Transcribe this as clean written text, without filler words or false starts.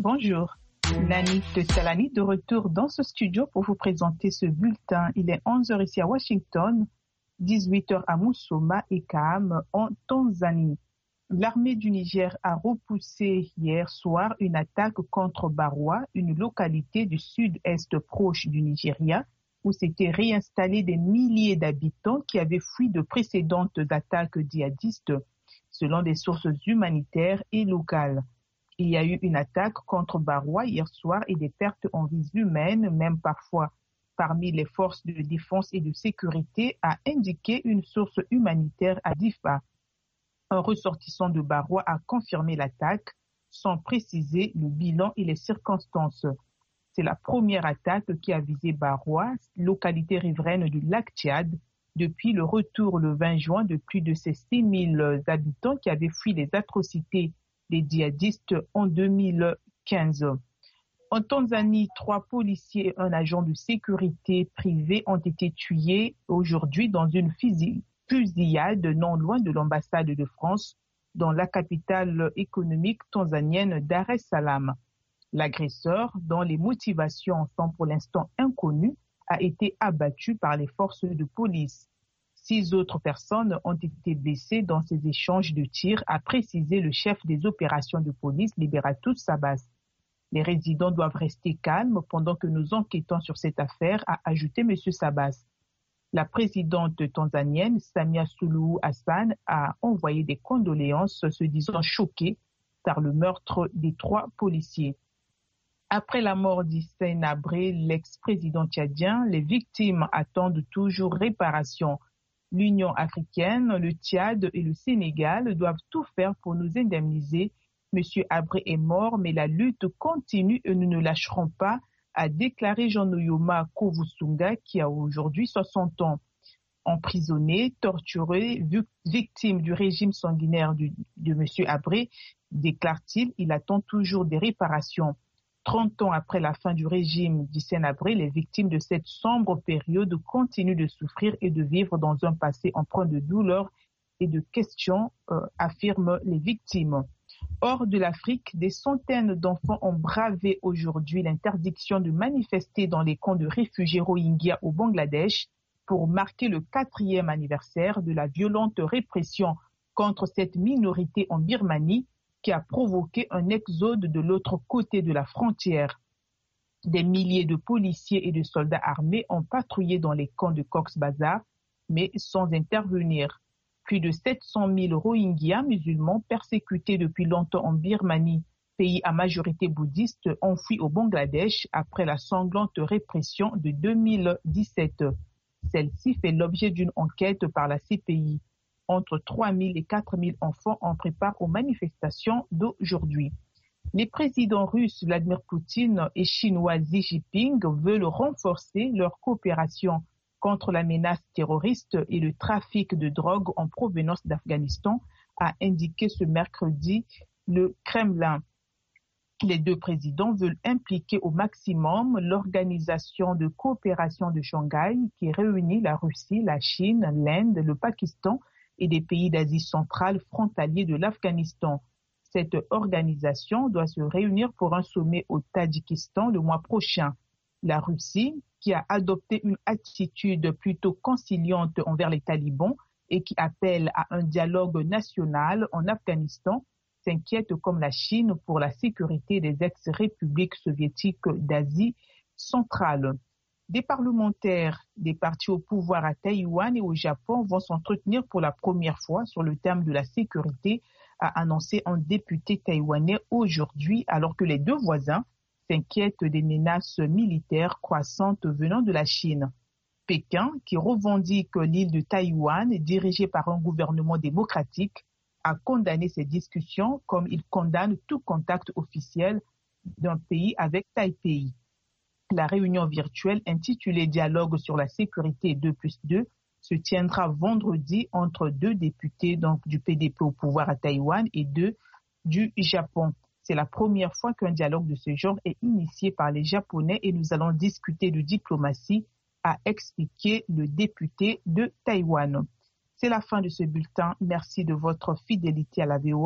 Bonjour, Nani de Salani de retour dans ce studio pour vous présenter ce bulletin. Il est 11h ici à Washington, 18h à Musoma et Kaham en Tanzanie. L'armée du Niger a repoussé hier soir une attaque contre Barwa, une localité du sud-est proche du Nigeria, où s'étaient réinstallés des milliers d'habitants qui avaient fui de précédentes attaques djihadistes, selon des sources humanitaires et locales. Il y a eu une attaque contre Barwa hier soir et des pertes en vies humaines, même parfois parmi les forces de défense et de sécurité, a indiqué une source humanitaire à Difa. Un ressortissant de Barwa a confirmé l'attaque sans préciser le bilan et les circonstances. C'est la première attaque qui a visé Barwa, localité riveraine du lac Tchad, depuis le retour le 20 juin de plus de ces 6 000 habitants qui avaient fui les atrocités des djihadistes en 2015. En Tanzanie, 3 policiers et un agent de sécurité privée ont été tués aujourd'hui dans une fusillade non loin de l'ambassade de France dans la capitale économique tanzanienne Dar es Salaam. L'agresseur, dont les motivations sont pour l'instant inconnues, a été abattu par les forces de police. 6 autres personnes ont été blessées dans ces échanges de tirs, a précisé le chef des opérations de police, Liberatus Sabas. Les résidents doivent rester calmes pendant que nous enquêtons sur cette affaire, a ajouté M. Sabas. La présidente tanzanienne, Samia Suluhu Hassan, a envoyé des condoléances, se disant choquée par le meurtre des 3 policiers. Après la mort d'Hissène Habré, l'ex-président tchadien, les victimes attendent toujours réparation. L'Union africaine, le Tchad et le Sénégal doivent tout faire pour nous indemniser. Monsieur Habré est mort, mais la lutte continue et nous ne lâcherons pas, a déclaré Jean-Noyoma Kovusunga, qui a aujourd'hui 60 ans. Emprisonné, torturé, victime du régime sanguinaire de monsieur Habré, déclare-t-il, il attend toujours des réparations. 30 ans après la fin du régime d'Hissène Habré, les victimes de cette sombre période continuent de souffrir et de vivre dans un passé empreint de douleur et de questions, affirment les victimes. Hors de l'Afrique, des centaines d'enfants ont bravé aujourd'hui l'interdiction de manifester dans les camps de réfugiés Rohingyas au Bangladesh pour marquer le 4e anniversaire de la violente répression contre cette minorité en Birmanie, qui a provoqué un exode de l'autre côté de la frontière. Des milliers de policiers et de soldats armés ont patrouillé dans les camps de Cox's Bazar, mais sans intervenir. Plus de 700 000 Rohingyas musulmans persécutés depuis longtemps en Birmanie, pays à majorité bouddhiste, ont fui au Bangladesh après la sanglante répression de 2017. Celle-ci fait l'objet d'une enquête par la CPI. Entre 3 000 et 4 000 enfants en préparent aux manifestations d'aujourd'hui. Les présidents russes Vladimir Poutine et chinois Xi Jinping veulent renforcer leur coopération contre la menace terroriste et le trafic de drogue en provenance d'Afghanistan, a indiqué ce mercredi le Kremlin. Les 2 présidents veulent impliquer au maximum l'Organisation de coopération de Shanghai qui réunit la Russie, la Chine, l'Inde, le Pakistan et des pays d'Asie centrale frontaliers de l'Afghanistan. Cette organisation doit se réunir pour un sommet au Tadjikistan le mois prochain. La Russie, qui a adopté une attitude plutôt conciliante envers les talibans et qui appelle à un dialogue national en Afghanistan, s'inquiète comme la Chine pour la sécurité des ex-républiques soviétiques d'Asie centrale. Des parlementaires des partis au pouvoir à Taïwan et au Japon vont s'entretenir pour la première fois sur le thème de la sécurité, a annoncé un député taïwanais aujourd'hui, alors que les 2 voisins s'inquiètent des menaces militaires croissantes venant de la Chine. Pékin, qui revendique l'île de Taïwan, dirigée par un gouvernement démocratique, a condamné ces discussions comme il condamne tout contact officiel d'un pays avec Taipei. La réunion virtuelle intitulée Dialogue sur la sécurité 2+2 se tiendra vendredi entre 2 députés du PDP au pouvoir à Taïwan et 2 du Japon. C'est la première fois qu'un dialogue de ce genre est initié par les Japonais et nous allons discuter de diplomatie, a expliqué le député de Taïwan. C'est la fin de ce bulletin. Merci de votre fidélité à la VOA.